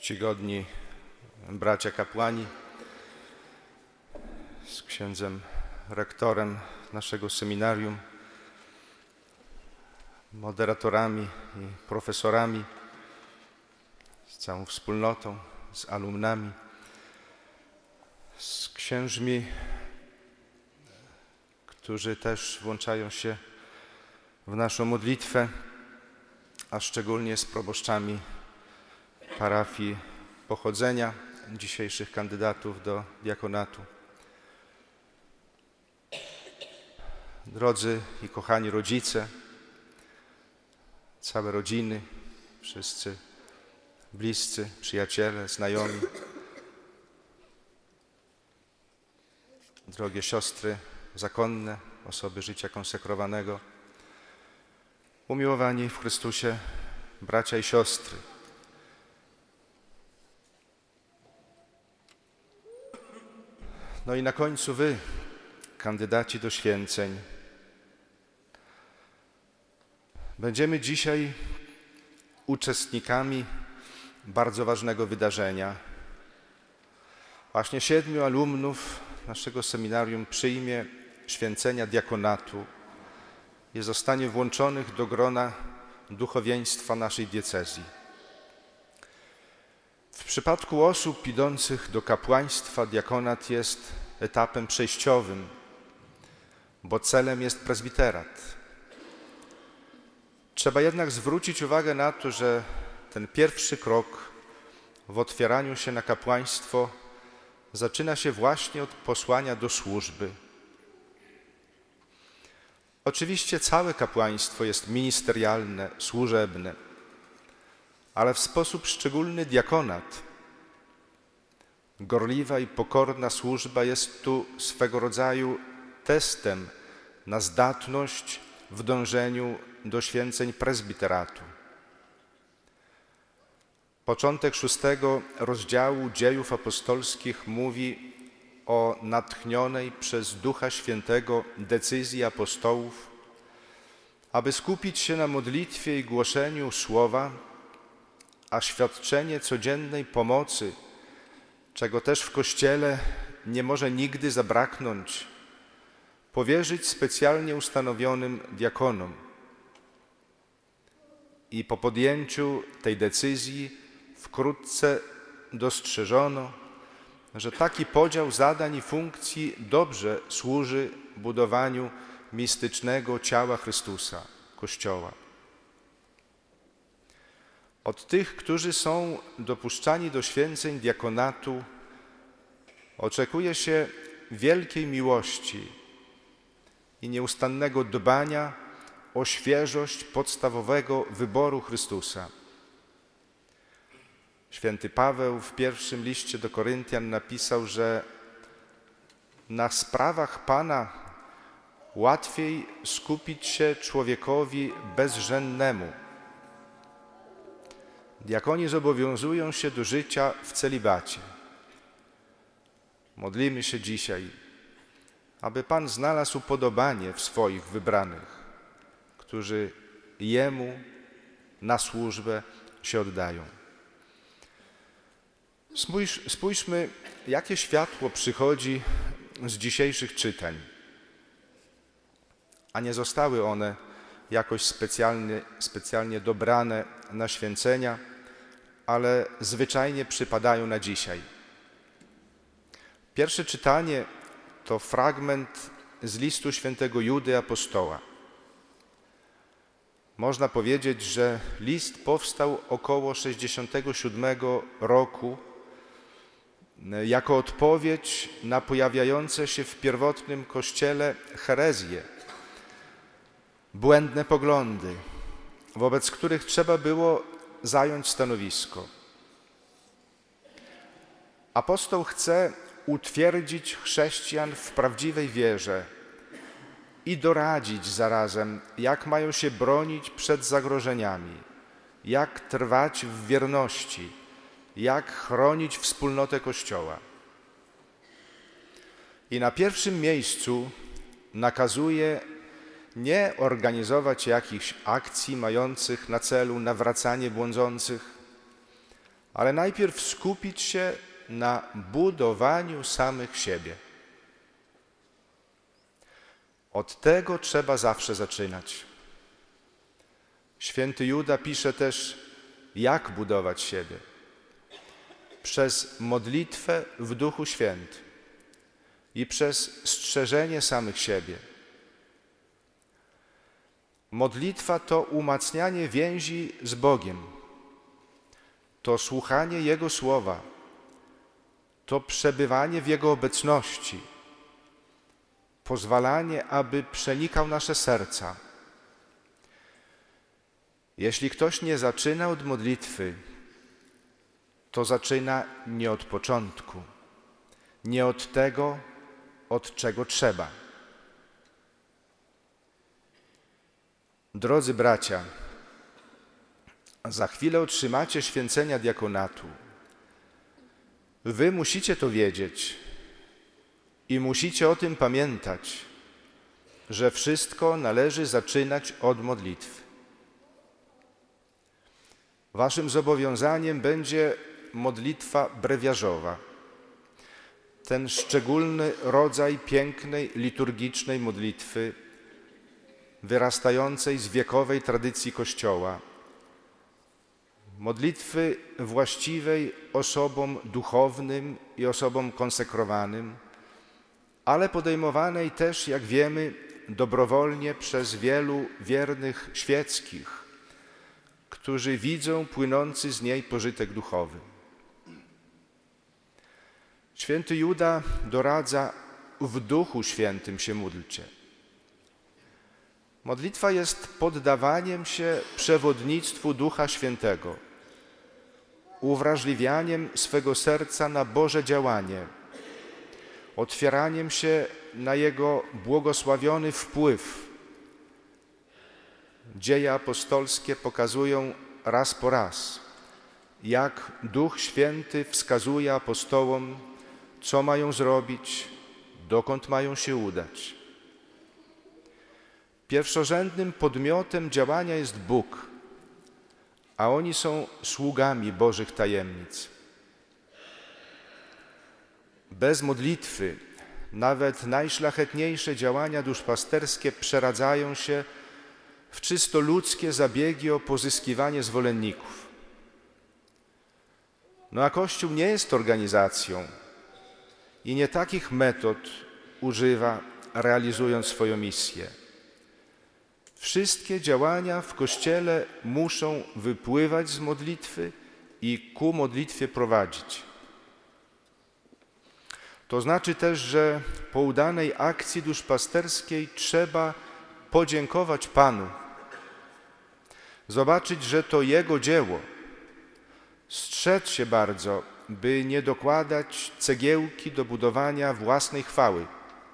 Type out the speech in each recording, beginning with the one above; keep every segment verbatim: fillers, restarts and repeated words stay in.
czcigodni bracia kapłani, z księdzem rektorem naszego seminarium, moderatorami i profesorami, z całą wspólnotą, z alumnami, z księżmi, którzy też włączają się w naszą modlitwę, a szczególnie z proboszczami parafii pochodzenia dzisiejszych kandydatów do diakonatu. Drodzy i kochani rodzice, całe rodziny, wszyscy bliscy, przyjaciele, znajomi, drogie siostry zakonne, osoby życia konsekrowanego, umiłowani w Chrystusie bracia i siostry. No i na końcu wy, kandydaci do święceń. Będziemy dzisiaj uczestnikami bardzo ważnego wydarzenia. Właśnie siedmiu alumnów naszego seminarium przyjmie święcenia diakonatu i zostanie włączonych do grona duchowieństwa naszej diecezji. W przypadku osób idących do kapłaństwa diakonat jest etapem przejściowym, bo celem jest prezbiterat. Trzeba jednak zwrócić uwagę na to, że ten pierwszy krok w otwieraniu się na kapłaństwo zaczyna się właśnie od posłania do służby. Oczywiście całe kapłaństwo jest ministerialne, służebne, ale w sposób szczególny diakonat. Gorliwa i pokorna służba jest tu swego rodzaju testem na zdatność w dążeniu do święceń prezbiteratu. Początek szóstego rozdziału Dziejów Apostolskich mówi o natchnionej przez Ducha Świętego decyzji apostołów, aby skupić się na modlitwie i głoszeniu słowa, a świadczenie codziennej pomocy, czego też w Kościele nie może nigdy zabraknąć, powierzyć specjalnie ustanowionym diakonom. I po podjęciu tej decyzji wkrótce dostrzeżono, że taki podział zadań i funkcji dobrze służy budowaniu mistycznego ciała Chrystusa, Kościoła. Od tych, którzy są dopuszczani do święceń diakonatu, oczekuje się wielkiej miłości i nieustannego dbania o świeżość podstawowego wyboru Chrystusa. Święty Paweł w pierwszym liście do Koryntian napisał, że na sprawach Pana łatwiej skupić się człowiekowi bezżennemu. Diakoni zobowiązują się do życia w celibacie. Modlimy się dzisiaj, aby Pan znalazł upodobanie w swoich wybranych, którzy Jemu na służbę się oddają. Spójrz, spójrzmy, jakie światło przychodzi z dzisiejszych czytań, a nie zostały one jakoś specjalnie, specjalnie dobrane na święcenia, ale zwyczajnie przypadają na dzisiaj. Pierwsze czytanie to fragment z listu świętego Judy apostoła. Można powiedzieć, że list powstał około sześćdziesiątego siódmego roku jako odpowiedź na pojawiające się w pierwotnym Kościele herezje, błędne poglądy, wobec których trzeba było zająć stanowisko. Apostoł chce utwierdzić chrześcijan w prawdziwej wierze i doradzić zarazem, jak mają się bronić przed zagrożeniami, jak trwać w wierności, jak chronić wspólnotę Kościoła. I na pierwszym miejscu nakazuje nie organizować jakichś akcji mających na celu nawracanie błądzących, ale najpierw skupić się na budowaniu samych siebie. Od tego trzeba zawsze zaczynać. Święty Juda pisze też, jak budować siebie. Przez modlitwę w Duchu Świętym i przez strzeżenie samych siebie. Modlitwa to umacnianie więzi z Bogiem, to słuchanie Jego słowa, to przebywanie w Jego obecności, pozwalanie, aby przenikał nasze serca. Jeśli ktoś nie zaczyna od modlitwy, to zaczyna nie od początku, nie od tego, od czego trzeba. Drodzy bracia, za chwilę otrzymacie święcenia diakonatu. Wy musicie to wiedzieć i musicie o tym pamiętać, że wszystko należy zaczynać od modlitwy. Waszym zobowiązaniem będzie modlitwa brewiarzowa. Ten szczególny rodzaj pięknej, liturgicznej modlitwy, wyrastającej z wiekowej tradycji Kościoła. Modlitwy właściwej osobom duchownym i osobom konsekrowanym, ale podejmowanej też, jak wiemy, dobrowolnie przez wielu wiernych świeckich, którzy widzą płynący z niej pożytek duchowy. Święty Juda doradza: w Duchu Świętym się módlcie. Modlitwa jest poddawaniem się przewodnictwu Ducha Świętego, uwrażliwianiem swego serca na Boże działanie, otwieraniem się na Jego błogosławiony wpływ. Dzieje apostolskie pokazują raz po raz, jak Duch Święty wskazuje apostołom, co mają zrobić, dokąd mają się udać. Pierwszorzędnym podmiotem działania jest Bóg, a oni są sługami Bożych tajemnic. Bez modlitwy nawet najszlachetniejsze działania duszpasterskie przeradzają się w czysto ludzkie zabiegi o pozyskiwanie zwolenników. No a Kościół nie jest organizacją i nie takich metod używa, realizując swoją misję. Wszystkie działania w Kościele muszą wypływać z modlitwy i ku modlitwie prowadzić. To znaczy też, że po udanej akcji duszpasterskiej trzeba podziękować Panu, zobaczyć, że to Jego dzieło, strzec się bardzo, by nie dokładać cegiełki do budowania własnej chwały.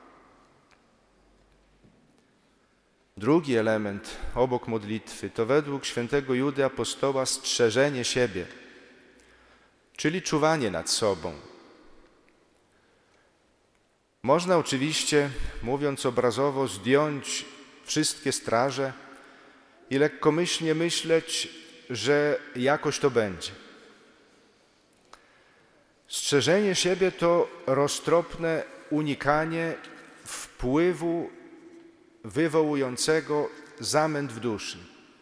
Drugi element obok modlitwy to według świętego Judy apostoła strzeżenie siebie, czyli czuwanie nad sobą. Można oczywiście, mówiąc obrazowo, zdjąć wszystkie straże i lekkomyślnie myśleć, że jakoś to będzie. Strzeżenie siebie to roztropne unikanie wpływu wywołującego zamęt w duszy.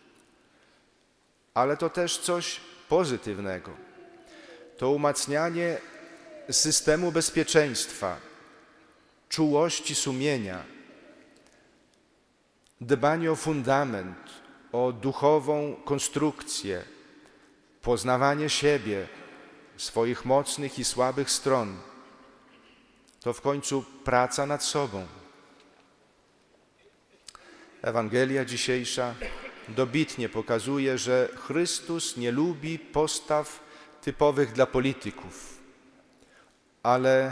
Ale to też coś pozytywnego. To umacnianie systemu bezpieczeństwa, czułości sumienia, dbanie o fundament, o duchową konstrukcję, poznawanie siebie, swoich mocnych i słabych stron. To w końcu praca nad sobą. Ewangelia dzisiejsza dobitnie pokazuje, że Chrystus nie lubi postaw typowych dla polityków, ale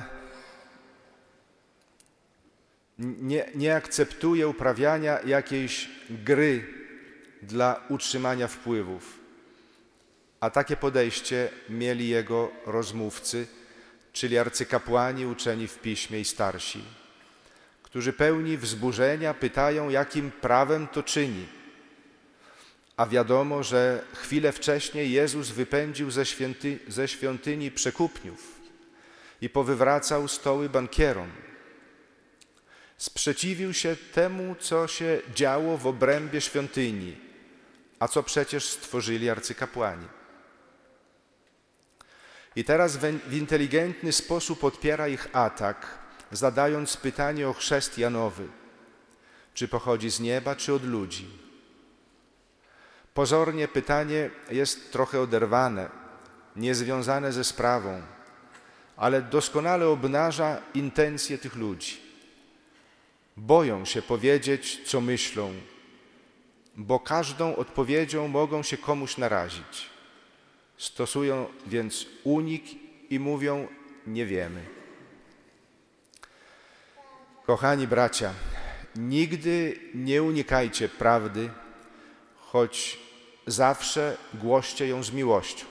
nie, nie akceptuje uprawiania jakiejś gry dla utrzymania wpływów. A takie podejście mieli Jego rozmówcy, czyli arcykapłani uczeni w Piśmie i starsi, którzy pełni wzburzenia pytają, jakim prawem to czyni. A wiadomo, że chwilę wcześniej Jezus wypędził ze, święty, ze świątyni przekupniów i powywracał stoły bankierom. Sprzeciwił się temu, co się działo w obrębie świątyni, a co przecież stworzyli arcykapłani. I teraz w inteligentny sposób odpiera ich atak, zadając pytanie o chrzest Janowy, czy pochodzi z nieba, czy od ludzi. Pozornie pytanie jest trochę oderwane, niezwiązane ze sprawą, ale doskonale obnaża intencje tych ludzi. Boją się powiedzieć, co myślą, bo każdą odpowiedzią mogą się komuś narazić. Stosują więc unik i mówią: nie wiemy. Kochani bracia, nigdy nie unikajcie prawdy, choć zawsze głoście ją z miłością.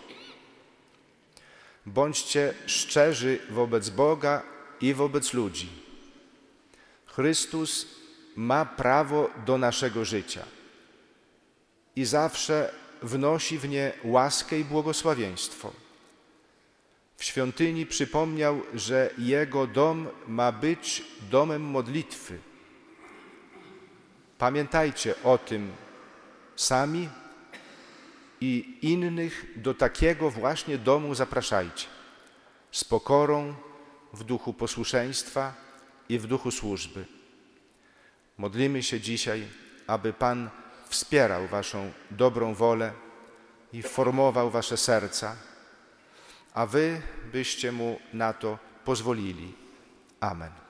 Bądźcie szczerzy wobec Boga i wobec ludzi. Chrystus ma prawo do naszego życia i zawsze wnosi w nie łaskę i błogosławieństwo. W świątyni przypomniał, że Jego dom ma być domem modlitwy. Pamiętajcie o tym sami i innych do takiego właśnie domu zapraszajcie. Z pokorą, w duchu posłuszeństwa i w duchu służby. Modlimy się dzisiaj, aby Pan wspierał waszą dobrą wolę i formował wasze serca, a wy byście Mu na to pozwolili. Amen.